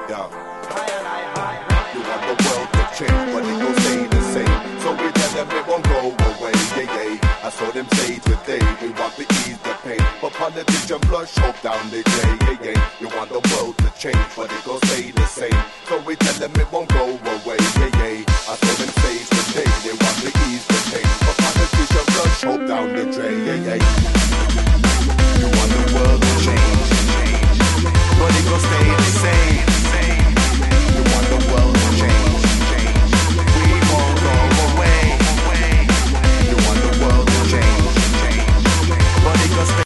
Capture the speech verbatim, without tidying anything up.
Yeah. You want the world to change, but it gon' stay the same. So we tell them it won't go away, yeah, yeah. I saw them say today, we want to ease the pain, but politicians flush hope down the drain, yeah, yeah. You want the world to change, but it gon' stay the same. So we tell them it won't go away, yeah, yeah. I saw them say today, they want to ease the pain, but politicians flush hope down the drain, yeah, yeah. You want the world to change.